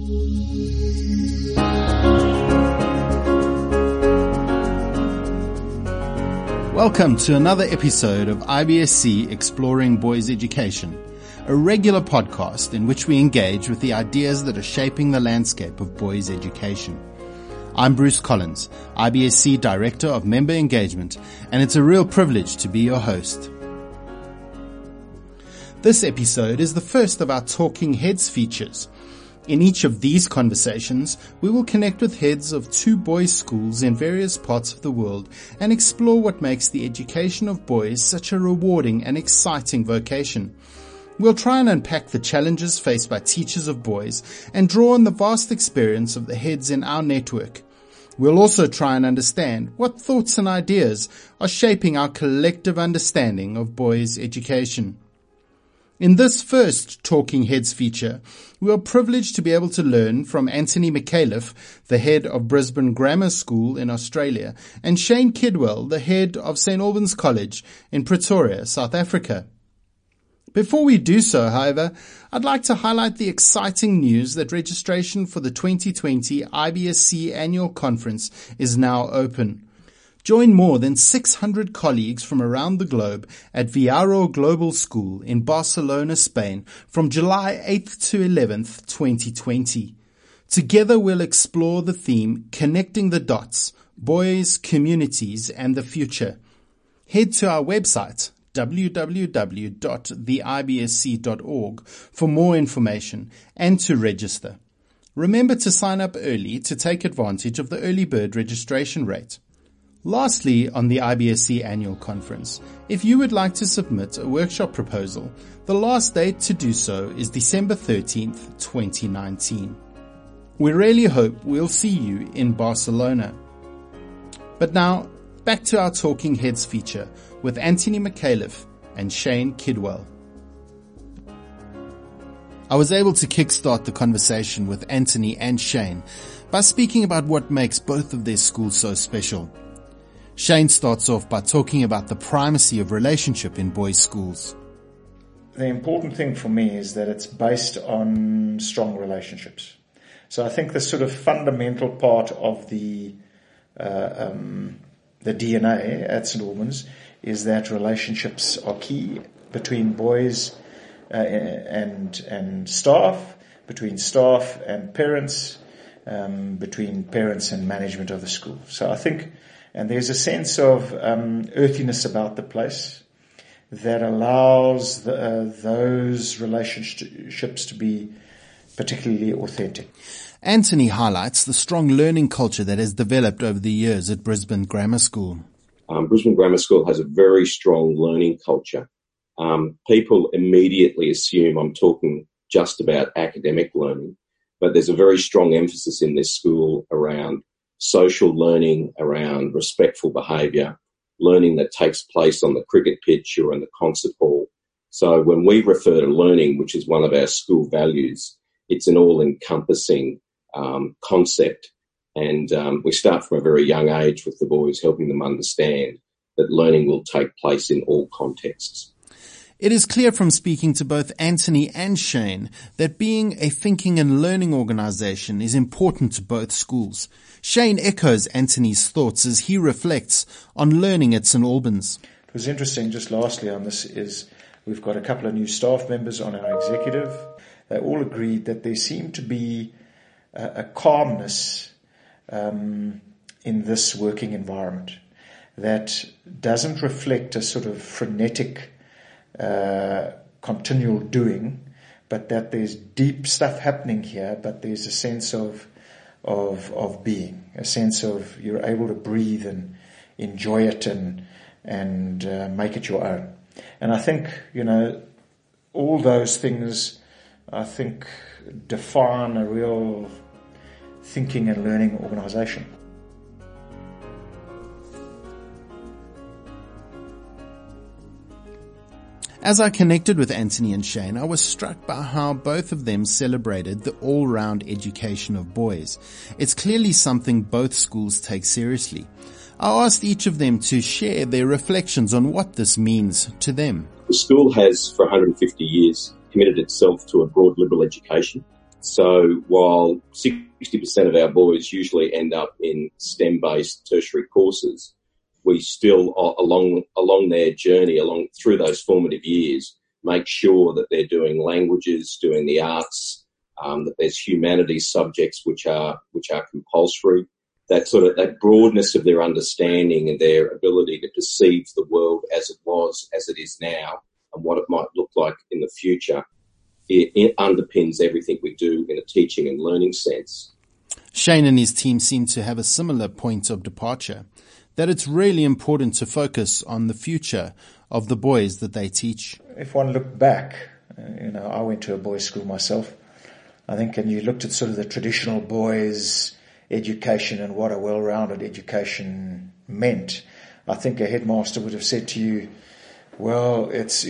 Welcome to another episode of IBSC Exploring Boys Education, a regular podcast in which we engage with the ideas that are shaping the landscape of boys' education. I'm Bruce Collins, IBSC Director of Member Engagement, and it's a real privilege to be your host. This episode is the first of our Talking Heads features. In each of these conversations, we will connect with heads of two boys' schools in various parts of the world and explore what makes the education of boys such a rewarding and exciting vocation. We'll try and unpack the challenges faced by teachers of boys and draw on the vast experience of the heads in our network. We'll also try and understand what thoughts and ideas are shaping our collective understanding of boys' education. In this first Talking Heads feature, we are privileged to be able to learn from Anthony McAuliffe, the head of Brisbane Grammar School in Australia, and Shane Kidwell, the head of St. Albans College in Pretoria, South Africa. Before we do so, however, I'd like to highlight the exciting news that registration for the 2020 IBSC Annual Conference is now open. Join more than 600 colleagues from around the globe at Viaro Global School in Barcelona, Spain from July 8th to 11th, 2020. Together we'll explore the theme Connecting the Dots, Boys, Communities and the Future. Head to our website www.theibsc.org for more information and to register. Remember to sign up early to take advantage of the early bird registration rate. Lastly, on the IBSC Annual Conference, if you would like to submit a workshop proposal, the last date to do so is December 13th, 2019. We really hope we'll see you in Barcelona. But now, back to our Talking Heads feature with Anthony McAuliffe and Shane Kidwell. I was able to kickstart the conversation with Anthony and Shane by speaking about what makes both of their schools so special. Shane starts off by talking about the primacy of relationship in boys' schools. The important thing for me is that it's based on strong relationships. So I think the sort of fundamental part of the DNA at St. Albans is that relationships are key between boys and staff, between staff and parents, between parents and management of the school. So I think, and there's a sense of earthiness about the place that allows those relationships to be particularly authentic. Anthony highlights the strong learning culture that has developed over the years at Brisbane Grammar School. Brisbane Grammar School has a very strong learning culture. People immediately assume I'm talking just about academic learning, but there's a very strong emphasis in this school around social learning, around respectful behaviour, learning that takes place on the cricket pitch or in the concert hall. So when we refer to learning, which is one of our school values, it's an all-encompassing concept. And we start from a very young age with the boys, helping them understand that learning will take place in all contexts. It is clear from speaking to both Anthony and Shane that being a thinking and learning organisation is important to both schools. Shane echoes Anthony's thoughts as he reflects on learning at St. Albans. It was interesting, just lastly on this, is we've got a couple of new staff members on our executive. They all agreed that there seemed to be a calmness in this working environment that doesn't reflect a sort of frenetic continual doing, but that there's deep stuff happening here, but there's a sense of being, a sense of you're able to breathe and enjoy it and make it your own. And I think, all those things, I think, define a real thinking and learning organisation. As I connected with Anthony and Shane, I was struck by how both of them celebrated the all-round education of boys. It's clearly something both schools take seriously. I asked each of them to share their reflections on what this means to them. The school has, for 150 years, committed itself to a broad liberal education. So while 60% of our boys usually end up in STEM-based tertiary courses, we still, along their journey, through those formative years, make sure that they're doing languages, doing the arts, that there's humanities subjects which are compulsory. That broadness of their understanding and their ability to perceive the world as it was, as it is now, and what it might look like in the future, it underpins everything we do in a teaching and learning sense. Shane and his team seem to have a similar point of departure, that it's really important to focus on the future of the boys that they teach. If one looked back, I went to a boys' school myself, I think, and you looked at sort of the traditional boys' education and what a well-rounded education meant, I think a headmaster would have said to you, well, it's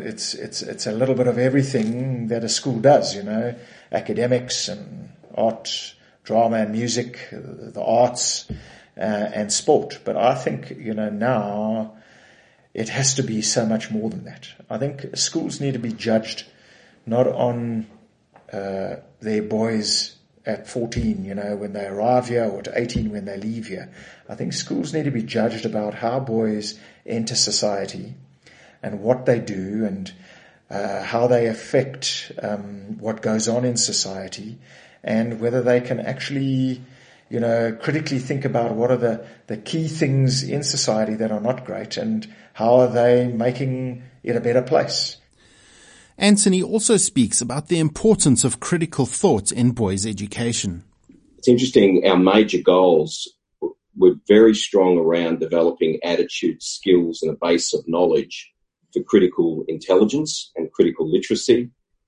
a little bit of everything that a school does, academics and art, drama and music, the arts, and sport. But I think, now it has to be so much more than that. I think schools need to be judged not on their boys at 14, when they arrive here, or at 18 when they leave here. I think schools need to be judged about how boys enter society and what they do and how they affect what goes on in society, and whether they can actually, critically think about what are the key things in society that are not great and how are they making it a better place. Anthony also speaks about the importance of critical thought in boys' education. It's interesting, our major goals were very strong around developing attitude, skills and a base of knowledge for critical intelligence and critical literacy.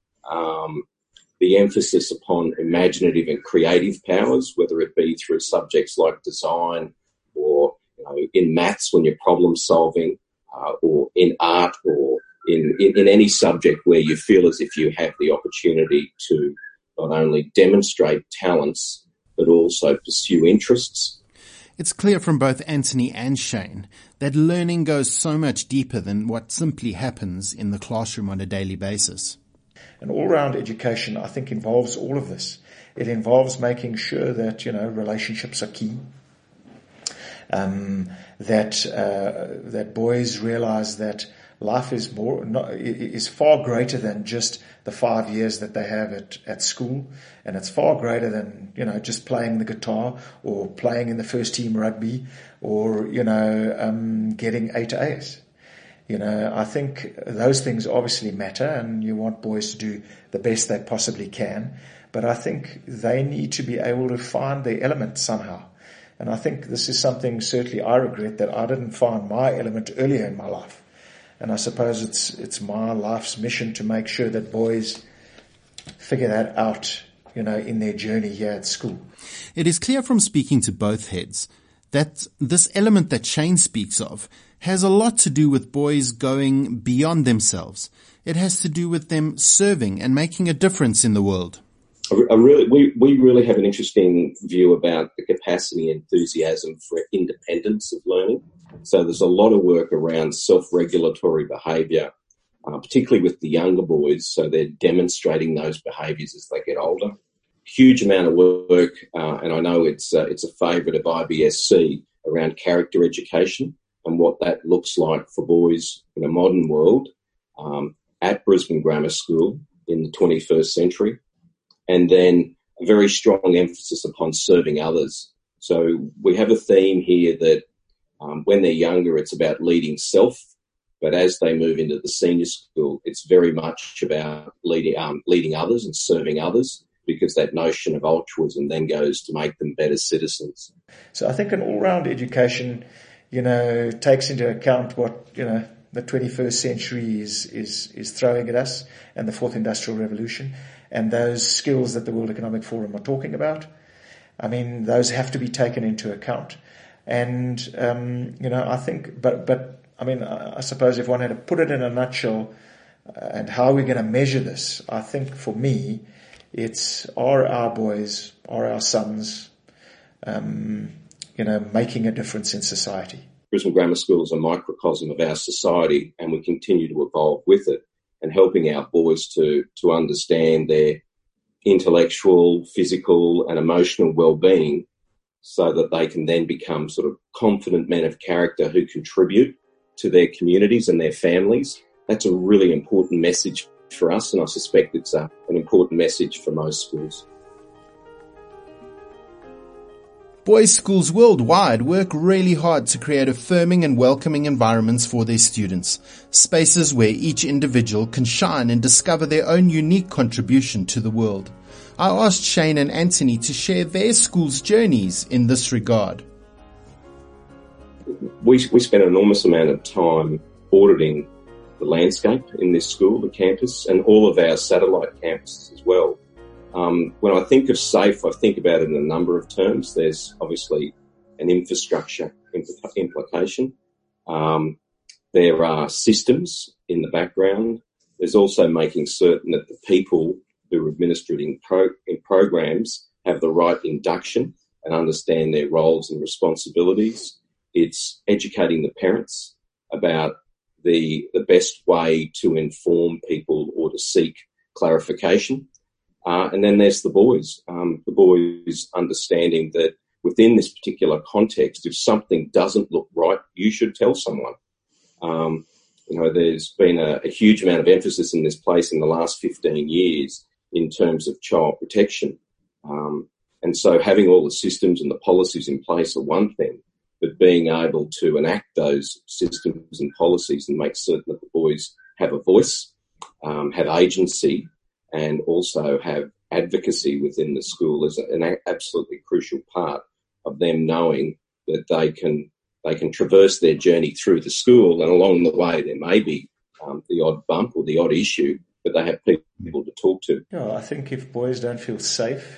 The emphasis upon imaginative and creative powers, whether it be through subjects like design or in maths when you're problem solving, or in art, or in any subject where you feel as if you have the opportunity to not only demonstrate talents but also pursue interests. It's clear from both Anthony and Shane that learning goes so much deeper than what simply happens in the classroom on a daily basis. An all-round education, I think, involves all of this. It involves making sure that, relationships are key, that boys realize that life is far greater than just the 5 years that they have at school, and it's far greater than just playing the guitar or playing in the first team rugby or getting 8 A's. I think those things obviously matter, and you want boys to do the best they possibly can, but I think they need to be able to find their element somehow. And I think this is something certainly I regret, that I didn't find my element earlier in my life. And I suppose it's my life's mission to make sure that boys figure that out, in their journey here at school. It is clear from speaking to both heads that this element that Shane speaks of has a lot to do with boys going beyond themselves. It has to do with them serving and making a difference in the world. We really have an interesting view about the capacity and enthusiasm for independence of learning. So there's a lot of work around self-regulatory behaviour, particularly with the younger boys. So they're demonstrating those behaviours as they get older. Huge amount of work, and I know it's a favourite of IBSC, around character education and what that looks like for boys in a modern world at Brisbane Grammar School in the 21st century. And then a very strong emphasis upon serving others. So we have a theme here that when they're younger, it's about leading self, but as they move into the senior school, it's very much about leading others and serving others, because that notion of altruism then goes to make them better citizens. So I think an all-round education, takes into account what, the 21st century is throwing at us, and the fourth industrial revolution, and those skills that the World Economic Forum are talking about. I mean, those have to be taken into account. And, I think, I suppose if one had to put it in a nutshell, and how we're going to measure this, I think for me, it's are our boys, are our sons, making a difference in society. Brisbane Grammar School is a microcosm of our society, and we continue to evolve with it, and helping our boys to understand their intellectual, physical and emotional well-being, so that they can then become sort of confident men of character who contribute to their communities and their families. That's a really important message for us, and I suspect it's an important message for most schools. Boys' schools worldwide work really hard to create affirming and welcoming environments for their students, spaces where each individual can shine and discover their own unique contribution to the world. I asked Shane and Anthony to share their school's journeys in this regard. We spent an enormous amount of time auditing the landscape in this school, the campus, and all of our satellite campuses as well. When I think of SAFE, I think about it in a number of terms. There's obviously an infrastructure implication. There are systems in the background. There's also making certain that the people who are administered in programs have the right induction and understand their roles and responsibilities. It's educating the parents about the best way to inform people or to seek clarification. And then there's the boys understanding that within this particular context, if something doesn't look right, you should tell someone. There's been a huge amount of emphasis in this place in the last 15 years in terms of child protection. And so having all the systems and the policies in place are one thing, but being able to enact those systems and policies and make certain that the boys have a voice, have agency, and also have advocacy within the school is an absolutely crucial part of them knowing that they can traverse their journey through the school, and along the way there may be the odd bump or the odd issue, but they have people to talk to. Yeah, I think if boys don't feel safe,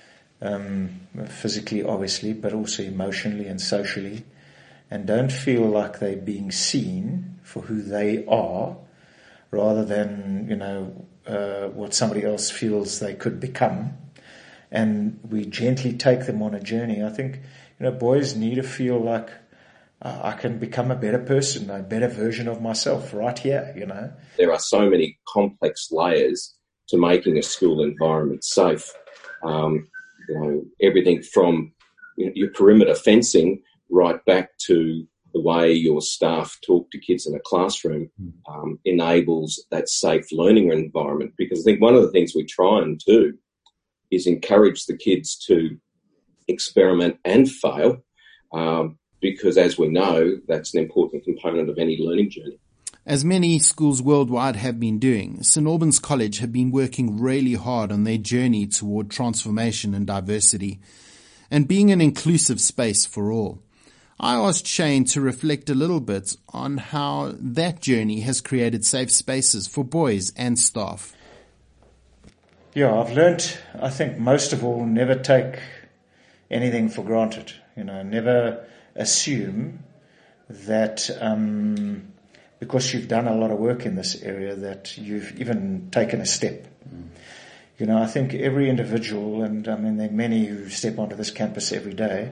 physically obviously, but also emotionally and socially, and don't feel like they're being seen for who they are, rather than, what somebody else feels they could become, and we gently take them on a journey. I think, boys need to feel like I can become a better person, a better version of myself right here, There are so many complex layers to making a school environment safe. Everything from your perimeter fencing right back to the way your staff talk to kids in a classroom enables that safe learning environment. Because I think one of the things we try and do is encourage the kids to experiment and fail, because as we know, that's an important component of any learning journey. As many schools worldwide have been doing, St. Albans College have been working really hard on their journey toward transformation and diversity, and being an inclusive space for all. I asked Shane to reflect a little bit on how that journey has created safe spaces for boys and staff. Yeah, I've learnt, I think most of all, never take anything for granted. Never assume that because you've done a lot of work in this area that you've even taken a step. I think every individual, and there are many who step onto this campus every day,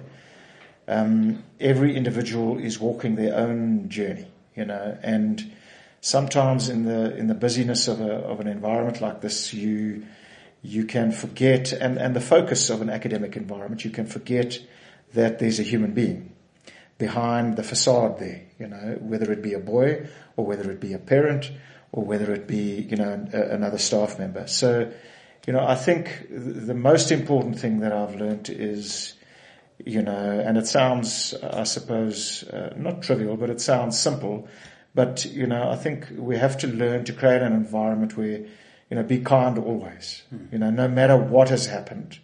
every individual is walking their own journey, and sometimes in the busyness of an environment like this, you can forget, and the focus of an academic environment, you can forget that there's a human being behind the facade there, whether it be a boy or whether it be a parent or whether it be, another staff member. So, I think the most important thing that I've learned is, and it sounds, I suppose, not trivial, but it sounds simple. But, I think we have to learn to create an environment where, be kind always, no matter what has happened,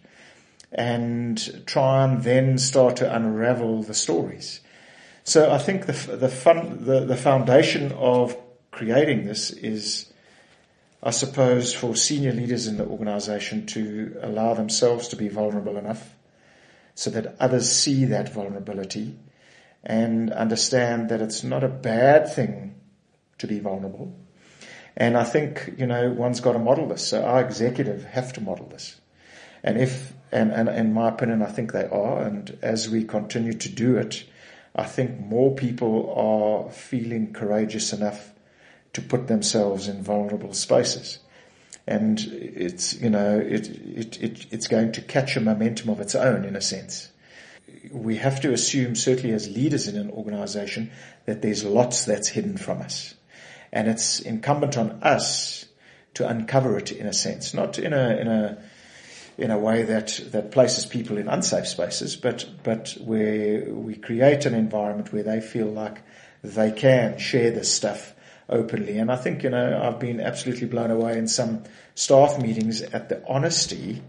and try and then start to unravel the stories. So I think the foundation of creating this is, I suppose, for senior leaders in the organization to allow themselves to be vulnerable enough so that others see that vulnerability and understand that it's not a bad thing to be vulnerable. And I think, one's got to model this. So our executive have to model this. And in my opinion, I think they are. And as we continue to do it, I think more people are feeling courageous enough to put themselves in vulnerable spaces. and it's it's going to catch a momentum of its own in a sense. We have to assume, certainly as leaders in an organization, that there's lots that's hidden from us, and it's incumbent on us to uncover it in a sense, not in a way that places people in unsafe spaces, but where we create an environment where they feel like they can share this stuff openly. And I think, I've been absolutely blown away in some staff meetings at the honesty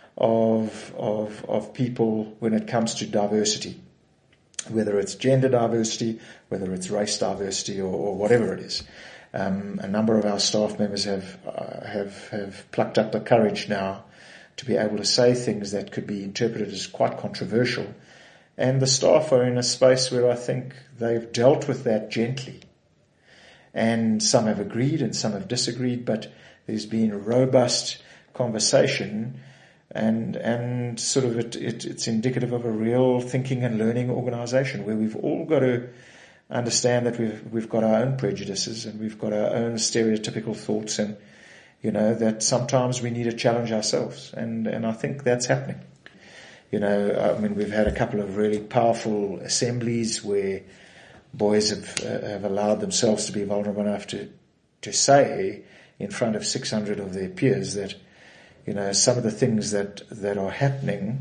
of people when it comes to diversity, whether it's gender diversity, whether it's race diversity, or whatever it is. A number of our staff members have plucked up the courage now to be able to say things that could be interpreted as quite controversial. And the staff are in a space where I think they've dealt with that gently. And some have agreed and some have disagreed, but there's been a robust conversation, and sort of it's indicative of a real thinking and learning organization where we've all got to understand that we've got our own prejudices and we've got our own stereotypical thoughts, and that sometimes we need to challenge ourselves, and I think that's happening. We've had a couple of really powerful assemblies where boys have allowed themselves to be vulnerable enough to say in front of 600 of their peers that some of the things that are happening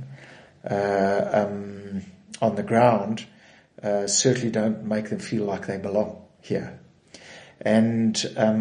on the ground certainly don't make them feel like they belong here, and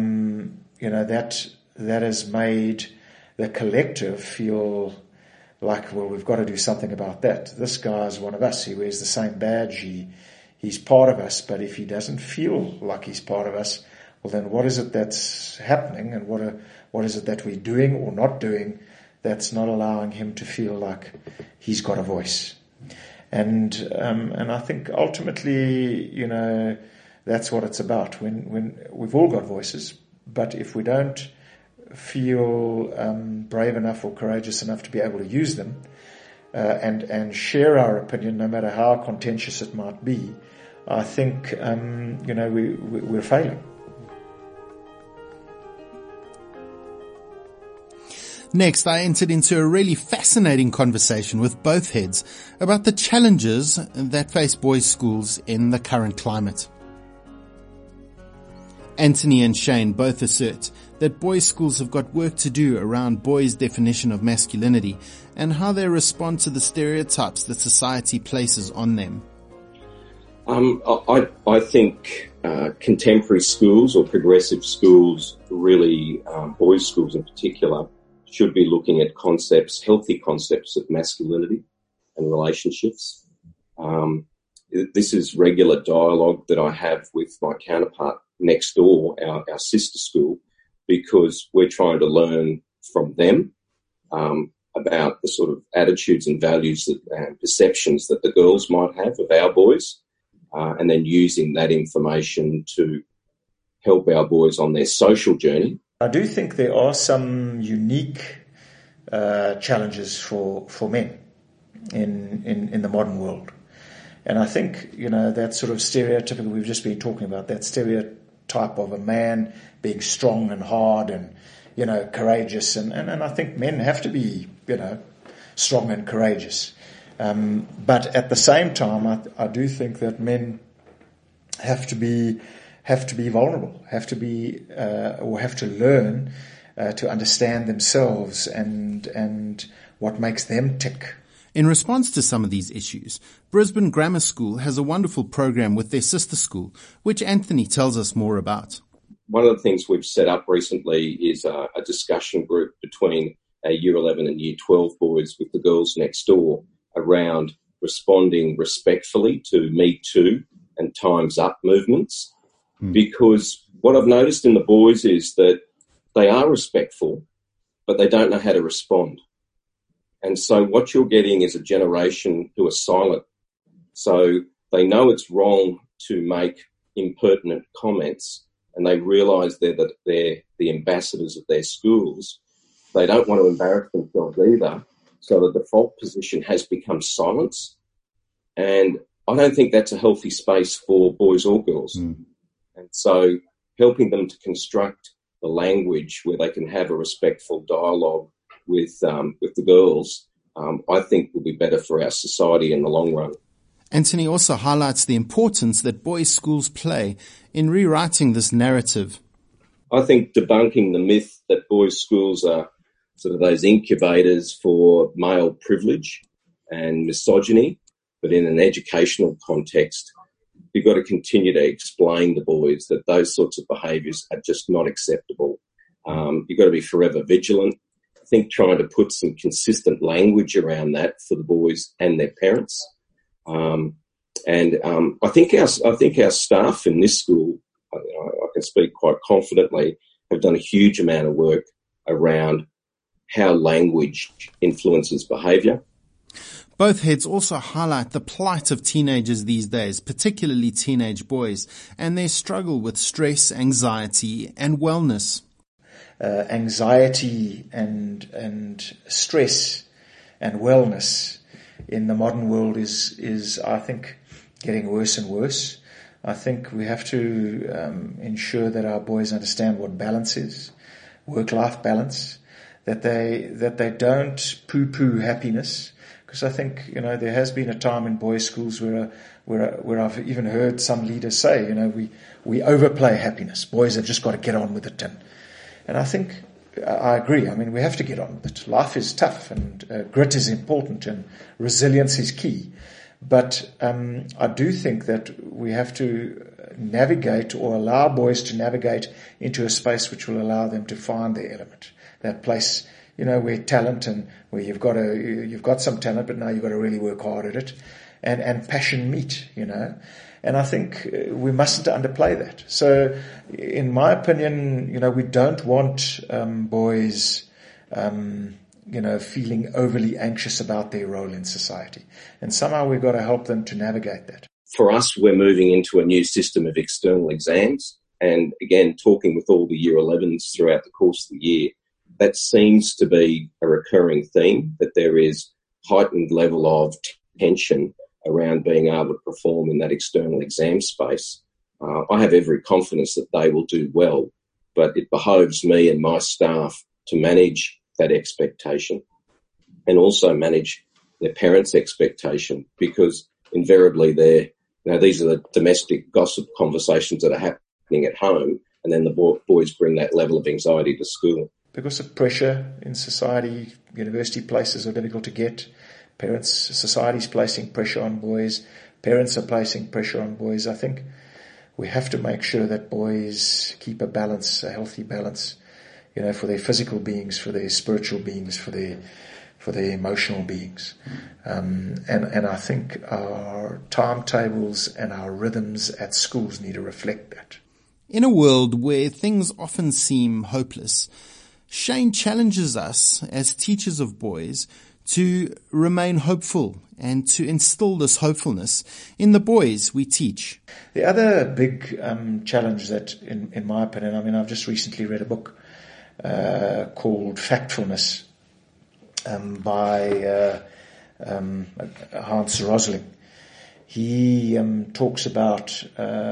that has made the collective feel like, well, we've got to do something about that. This guy is one of us. He wears the same badge. He's part of us. But if he doesn't feel like he's part of us, well, then what is it that's happening, and what is it that we're doing or not doing that's not allowing him to feel like he's got a voice? And I think ultimately, that's what it's about. When we've all got voices, but if we don't feel brave enough or courageous enough to be able to use them and share our opinion, no matter how contentious it might be, I think we're failing. Next, I entered into a really fascinating conversation with both heads about the challenges that face boys' schools in the current climate. Anthony and Shane both assert that boys' schools have got work to do around boys' definition of masculinity and how they respond to the stereotypes that society places on them. I think contemporary schools or progressive schools, really boys' schools in particular, should be looking at healthy concepts of masculinity and relationships. This is regular dialogue that I have with my counterpart next door, our sister school, because we're trying to learn from them about the sort of attitudes and values and perceptions that the girls might have of our boys, and then using that information to help our boys on their social journey. I do think there are some unique challenges for men in the modern world. And I think, that sort of stereotypical, we've just been talking about, that stereotype of a man being strong and hard and, courageous. And I think men have to be, strong and courageous. But at the same time, I do think that men have to be vulnerable, have to learn to understand themselves and what makes them tick. In response to some of these issues, Brisbane Grammar School has a wonderful program with their sister school, which Anthony tells us more about. One of the things we've set up recently is a discussion group between our Year 11 and Year 12 boys with the girls next door around responding respectfully to Me Too and Time's Up movements. Because what I've noticed in the boys is that they are respectful, but they don't know how to respond. And so what you're getting is a generation who are silent. So they know it's wrong to make impertinent comments, and they realise that they're the ambassadors of their schools. They don't want to embarrass themselves either. So the default position has become silence. And I don't think that's a healthy space for boys or girls. And so helping them to construct the language, where they can have a respectful dialogue with the girls, I think will be better for our society in the long run. Anthony also highlights the importance that boys' schools play in rewriting this narrative. I think debunking the myth that boys' schools are sort of those incubators for male privilege and misogyny, but in an educational context, you've got to continue to explain to boys that those sorts of behaviours are just not acceptable. You've got to be forever vigilant. I think trying to put some consistent language around that for the boys and their parents. I think our staff in this school, I can speak quite confidently, have done a huge amount of work around how language influences behaviour. Both heads also highlight the plight of teenagers these days, particularly teenage boys, and their struggle with stress, anxiety, and wellness. Anxiety and stress and wellness in the modern world is I think getting worse and worse. I think we have to ensure that our boys understand what balance is, work-life balance, that they don't poo-poo happiness. Because I think, there has been a time in boys' schools where I've even heard some leaders say, we overplay happiness. Boys have just got to get on with it. And I think I agree. I mean, we have to get on with it. Life is tough, and grit is important, and resilience is key. But I do think that we have to navigate, or allow boys to navigate, into a space which will allow them to find their element, that place, where talent, and where you've got some talent, but now you've got to really work hard at it, and passion meet, And I think we mustn't underplay that. So, in my opinion, we don't want boys, feeling overly anxious about their role in society. And somehow we've got to help them to navigate that. For us, we're moving into a new system of external exams. And again, talking with all the Year 11s throughout the course of the year, that seems to be a recurring theme, that there is heightened level of tension around being able to perform in that external exam space. I have every confidence that they will do well, but it behoves me and my staff to manage that expectation and also manage their parents' expectation, because invariably these are the domestic gossip conversations that are happening at home, and then the boys bring that level of anxiety to school. Because of pressure in society, university places are difficult to get. Society's placing pressure on boys. Parents are placing pressure on boys. I think we have to make sure that boys keep a balance, a healthy balance, for their physical beings, for their spiritual beings, for their emotional beings. And I think our timetables and our rhythms at schools need to reflect that. In a world where things often seem hopeless, Shane challenges us as teachers of boys to remain hopeful and to instill this hopefulness in the boys we teach. The other big challenge that, in my opinion, I've just recently read a book called Factfulness by Hans Rosling. He talks about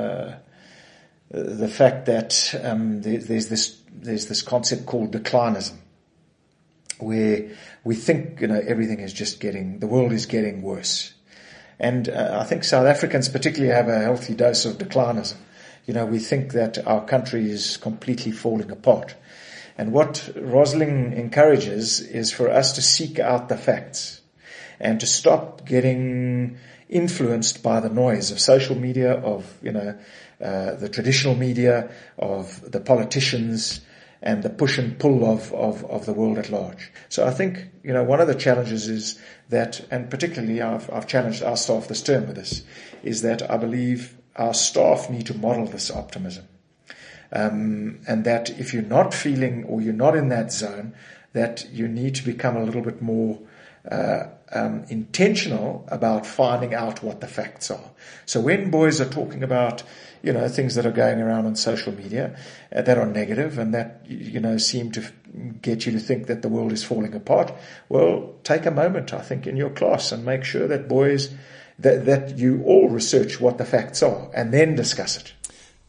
the fact that there's this concept called declinism, where we think, everything is the world is getting worse. And I think South Africans particularly have a healthy dose of declinism. We think that our country is completely falling apart. And what Rosling encourages is for us to seek out the facts and to stop getting influenced by the noise of social media, of, the traditional media, of the politicians, and the push and pull of the world at large. So I think, one of the challenges is that, and particularly I've challenged our staff this term with this, is that I believe our staff need to model this optimism. And that if you're not feeling, or you're not in that zone, that you need to become a little bit more intentional about finding out what the facts are. So when boys are talking about, things that are going around on social media that are negative and that, seem to get you to think that the world is falling apart, well, take a moment, I think, in your class and make sure that boys, that you all research what the facts are and then discuss it.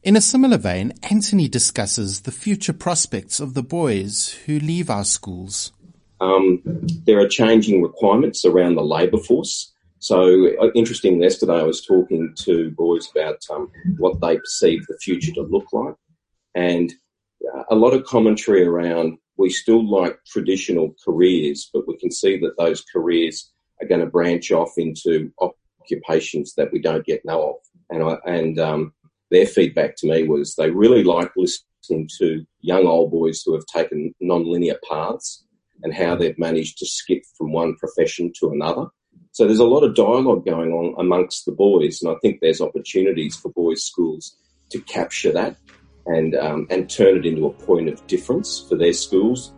In a similar vein, Anthony discusses the future prospects of the boys who leave our schools. There are changing requirements around the labour force. So, interestingly, yesterday I was talking to boys about what they perceive the future to look like. And a lot of commentary around we still like traditional careers, but we can see that those careers are going to branch off into occupations that we don't yet know of. And their feedback to me was they really like listening to young old boys who have taken non-linear paths and how they've managed to skip from one profession to another. So there's a lot of dialogue going on amongst the boys, and I think there's opportunities for boys' schools to capture that and turn it into a point of difference for their schools.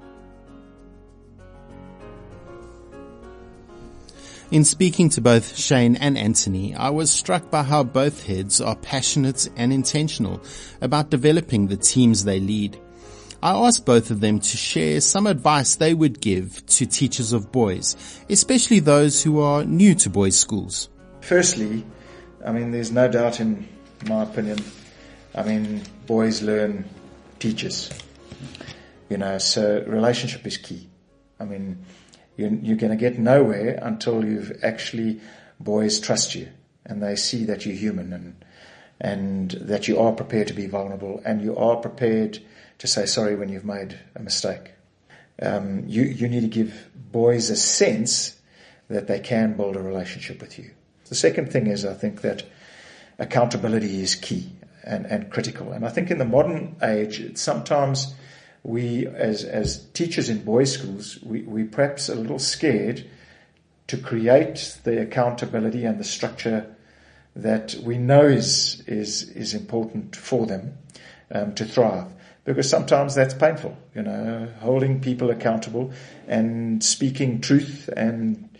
In speaking to both Shane and Anthony, I was struck by how both heads are passionate and intentional about developing the teams they lead. I asked both of them to share some advice they would give to teachers of boys, especially those who are new to boys' schools. Firstly, there's no doubt in my opinion, boys learn teachers. So relationship is key. You're going to get nowhere until you've actually, boys trust you and they see that you're human and that you are prepared to be vulnerable and you are prepared to say sorry when you've made a mistake. You need to give boys a sense that they can build a relationship with you. The second thing is I think that accountability is key and critical. And I think in the modern age, sometimes we, as teachers in boys' schools, we perhaps a little scared to create the accountability and the structure that we know is important for them to thrive. Because sometimes that's painful, holding people accountable and speaking truth and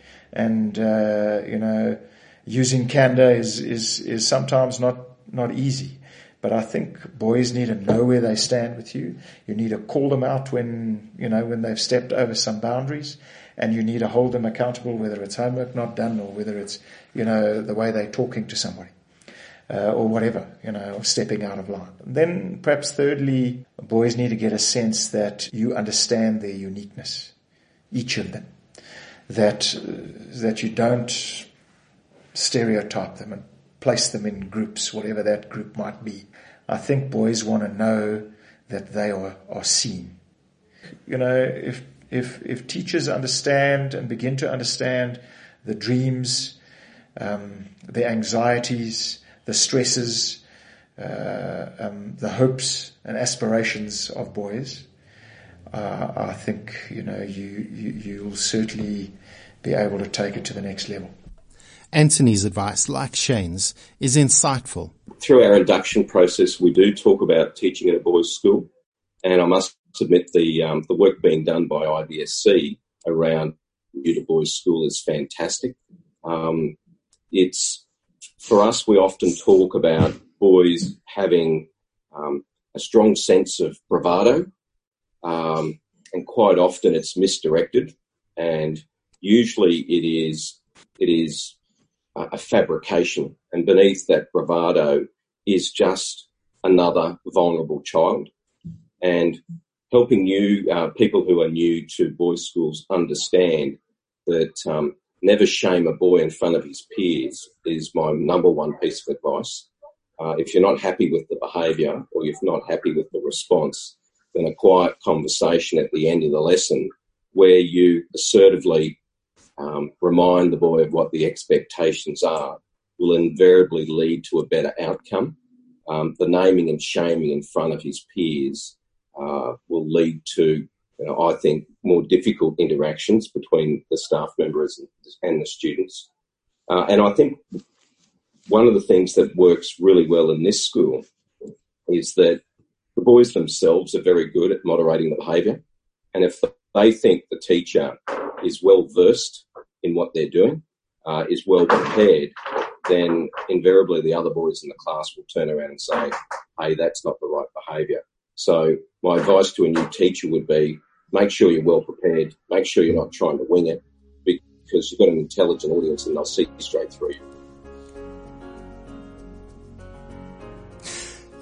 using candor is sometimes not easy. But I think boys need to know where they stand with you. You need to call them out when they've stepped over some boundaries, and you need to hold them accountable, whether it's homework not done or whether it's, the way they're talking to somebody, or whatever, or stepping out of line. And then perhaps thirdly, boys need to get a sense that you understand their uniqueness, each of them, that you don't stereotype them and place them in groups, whatever that group might be. I think boys want to know that they are seen. If teachers understand and begin to understand the dreams, the anxieties, the stresses, the hopes and aspirations of boys, I think, you'll certainly be able to take it to the next level. Anthony's advice, like Shane's, is insightful. Through our induction process, we do talk about teaching at a boys' school, and I must admit the work being done by IBSC around new to boys' school is fantastic. It's for us, we often talk about boys having a strong sense of bravado, and quite often it's misdirected, and usually it is a fabrication, and beneath that bravado is just another vulnerable child. And helping people who are new to boys' schools understand that never shame a boy in front of his peers is my number one piece of advice. If you're not happy with the behaviour or you're not happy with the response, then a quiet conversation at the end of the lesson where you assertively remind the boy of what the expectations are will invariably lead to a better outcome. The naming and shaming in front of his peers will lead to, I think, more difficult interactions between the staff members and the students. And I think one of the things that works really well in this school is that the boys themselves are very good at moderating the behaviour. And if they think the teacher is well versed in what they're doing, is well prepared, then invariably the other boys in the class will turn around and say, hey, that's not the right behaviour. So my advice to a new teacher would be, make sure you're well prepared, make sure you're not trying to wing it, because you've got an intelligent audience and they'll see straight through you.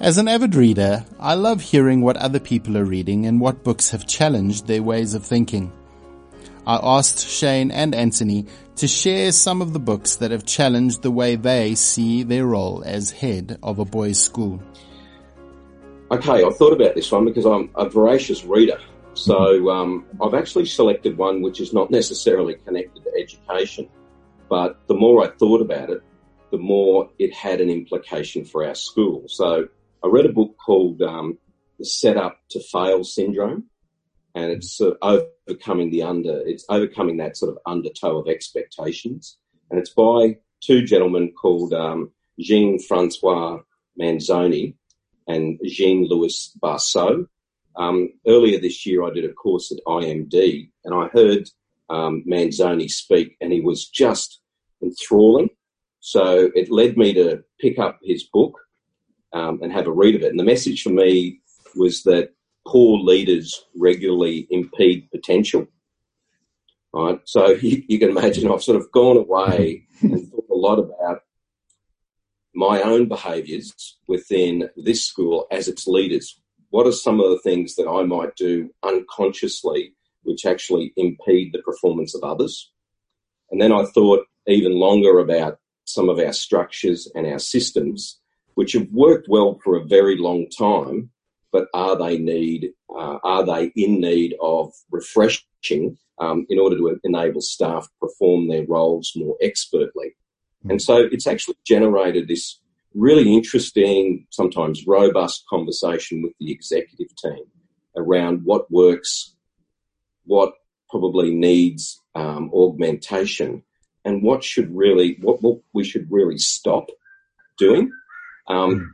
As an avid reader, I love hearing what other people are reading and what books have challenged their ways of thinking. I asked Shane and Anthony to share some of the books that have challenged the way they see their role as head of a boys' school. Okay, I thought about this one because I'm a voracious reader. So I've actually selected one which is not necessarily connected to education, but the more I thought about it, the more it had an implication for our school. So I read a book called The Set Up to Fail Syndrome, and it's overcoming that sort of undertow of expectations. And it's by two gentlemen called Jean-Francois Manzoni and Jean-Louis Barceau. Earlier this year, I did a course at IMD, and I heard Manzoni speak, and he was just enthralling. So it led me to pick up his book and have a read of it. And the message for me was that poor leaders regularly impede potential. Right? So you can imagine I've sort of gone away and thought a lot about my own behaviours within this school as its leaders. What are some of the things that I might do unconsciously which actually impede the performance of others? And then I thought even longer about some of our structures and our systems, which have worked well for a very long time, but are they in need of refreshing in order to enable staff perform their roles more expertly? And so it's actually generated this really interesting, sometimes robust conversation with the executive team around what works, what probably needs augmentation, and what we should really stop doing. And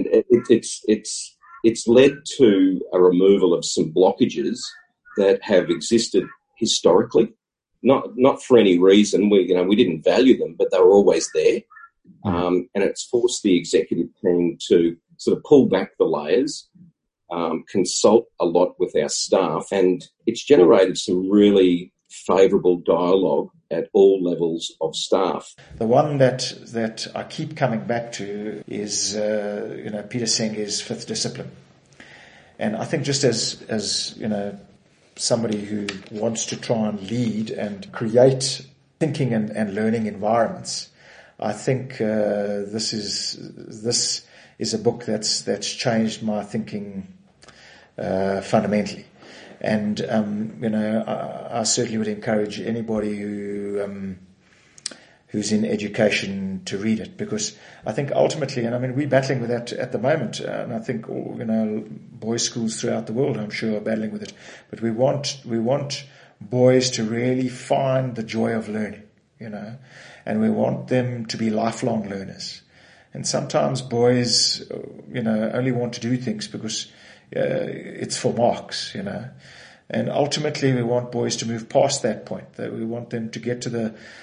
it's led to a removal of some blockages that have existed historically, not for any reason. We didn't value them, but they were always there. And it's forced the executive team to sort of pull back the layers, consult a lot with our staff, and it's generated some really favourable dialogue at all levels of staff. The one that I keep coming back to is, Peter Senge's fifth discipline. And I think just as somebody who wants to try and lead and create thinking and learning environments, I think this is a book that's changed my thinking fundamentally. And I certainly would encourage anybody who's in education to read it, because I think ultimately, and we're battling with that at the moment, and I think boys' schools throughout the world, I'm sure, are battling with it. But we want boys to really find the joy of learning, and we want them to be lifelong learners. And sometimes boys, only want to do things because it's for marks, And ultimately, we want boys to move past that point. That we want them to get to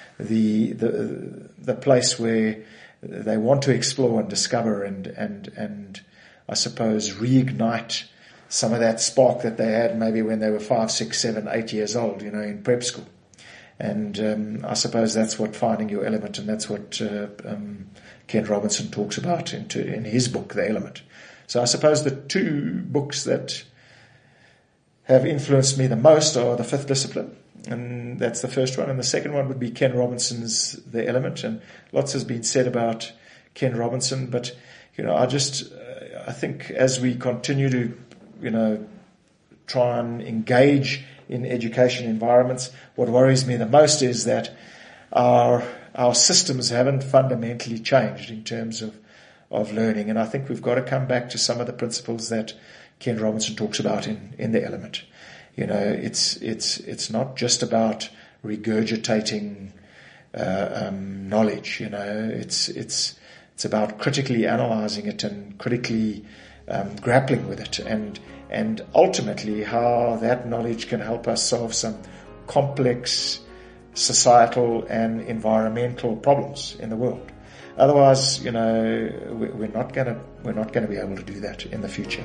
the place where they want to explore and discover and I suppose reignite some of that spark that they had maybe when they were 5, 6, 7, 8 years old, in prep school. And I suppose that's what finding your element, and that's what Ken Robinson talks about in his book, The Element. So I suppose the two books that have influenced me the most are The Fifth Discipline, and that's the first one. And the second one would be Ken Robinson's The Element. And lots has been said about Ken Robinson, but I think as we continue to try and engage in education environments, what worries me the most is that our systems haven't fundamentally changed in terms of learning. And I think we've got to come back to some of the principles that Ken Robinson talks about in The Element. It's not just about regurgitating knowledge. It's about critically analyzing it and critically grappling with it, and ultimately how that knowledge can help us solve some complex societal and environmental problems in the world. Otherwise, we're not going to be able to do that in the future.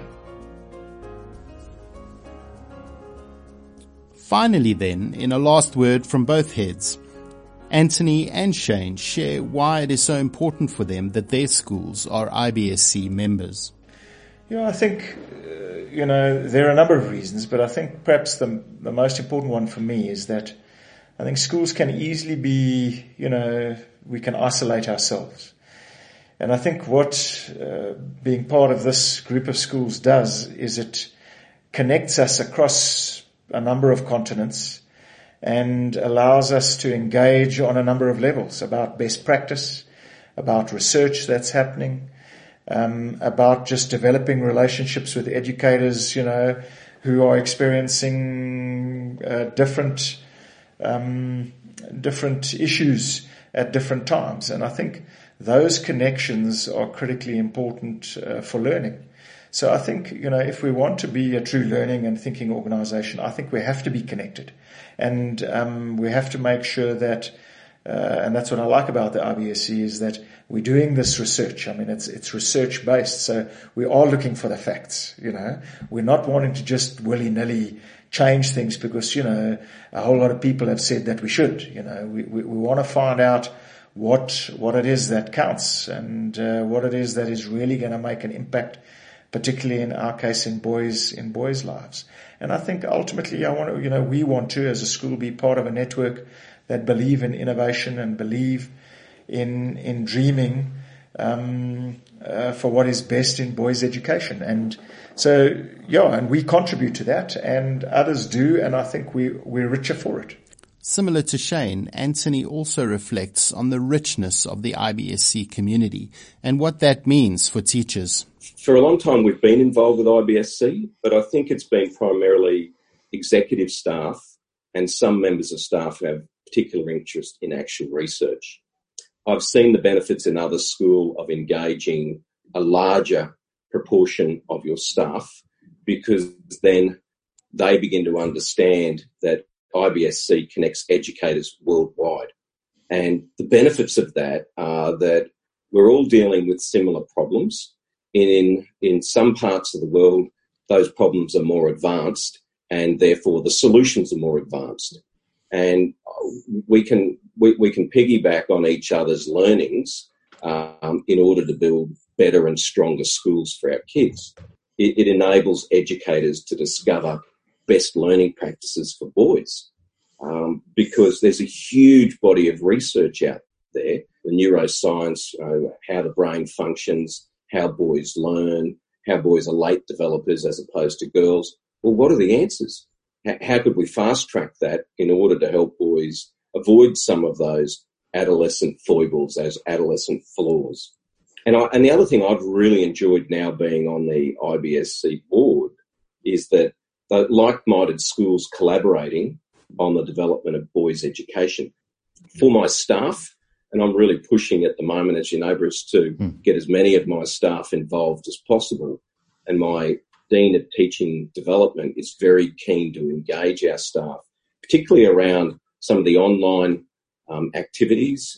Finally then, in a last word from both heads, Anthony and Shane share why it is so important for them that their schools are IBSC members. Yeah, I think, there are a number of reasons, but I think perhaps the most important one for me is that I think schools can easily be, we can isolate ourselves. And I think what being part of this group of schools does is it connects us across a number of continents and allows us to engage on a number of levels about best practice, about research that's happening, about just developing relationships with educators, who are experiencing different issues at different times. And I think those connections are critically important for learning. So I think, if we want to be a true learning and thinking organization, I think we have to be connected. And we have to make sure that, and that's what I like about the IBSC, is that we're doing this research. I mean, it's research based. So we are looking for the facts, We're not wanting to just willy-nilly change things because, a whole lot of people have said that we should, we want to find out what it is that counts and what it is that is really going to make an impact, particularly in our case in boys' lives. And I think ultimately we want to, as a school, be part of a network that believe in innovation and believe in dreaming for what is best in boys' education. And so, and we contribute to that, and others do, and I think we're richer for it. Similar to Shane, Anthony also reflects on the richness of the IBSC community and what that means for teachers. For a long time we've been involved with IBSC, but I think it's been primarily executive staff and some members of staff who have particular interest in actual research. I've seen the benefits in other schools of engaging a larger proportion of your staff, because then they begin to understand that IBSC connects educators worldwide. And the benefits of that are that we're all dealing with similar problems. In some parts of the world, those problems are more advanced, and therefore the solutions are more advanced. And we can piggyback on each other's learnings in order to build better and stronger schools for our kids. It enables educators to discover best learning practices for boys, because there's a huge body of research out there, the neuroscience, how the brain functions, how boys learn, how boys are late developers as opposed to girls. Well, what are the answers? How could we fast track that in order to help boys avoid some of those adolescent foibles, as adolescent flaws? And the other thing I've really enjoyed now being on the IBSC board is that the like-minded schools collaborating on the development of boys' education. For my staff, and I'm really pushing at the moment, as you know, Bruce, to get as many of my staff involved as possible. And my Dean of Teaching Development is very keen to engage our staff, particularly around some of the online activities,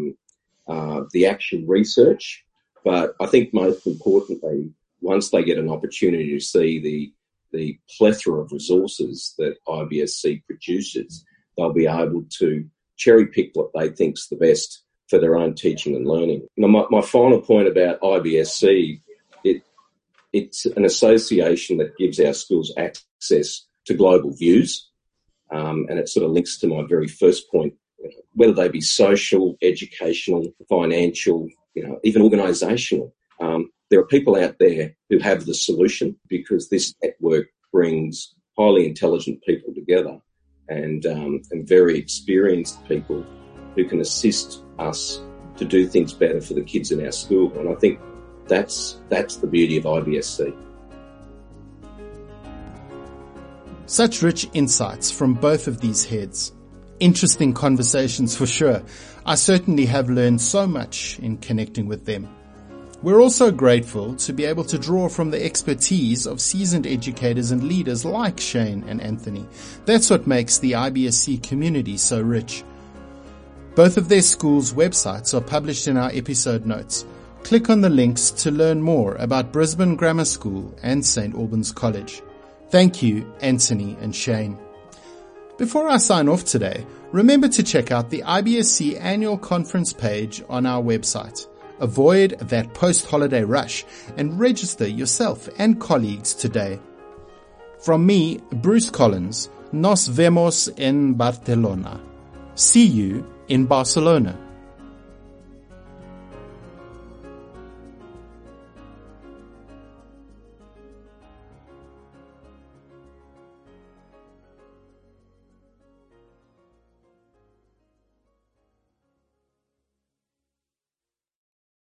the action research. But I think most importantly, once they get an opportunity to see the plethora of resources that IBSC produces, they'll be able to cherry pick what they think's the best for their own teaching and learning. Now, my final point about IBSC, it's an association that gives our schools access to global views, and it sort of links to my very first point, whether they be social, educational, financial, even organisational. There are people out there who have the solution, because this network brings highly intelligent people together and very experienced people who can assist us to do things better for the kids in our school. And I think that's the beauty of IBSC. Such rich insights from both of these heads. Interesting conversations for sure. I certainly have learned so much in connecting with them. We're also grateful to be able to draw from the expertise of seasoned educators and leaders like Shane and Anthony. That's what makes the IBSC community so rich. Both of their schools' websites are published in our episode notes. Click on the links to learn more about Brisbane Grammar School and St. Albans College. Thank you, Anthony and Shane. Before I sign off today, remember to check out the IBSC annual conference page on our website. Avoid that post-holiday rush and register yourself and colleagues today. From me, Bruce Collins, nos vemos en Barcelona. See you in Barcelona.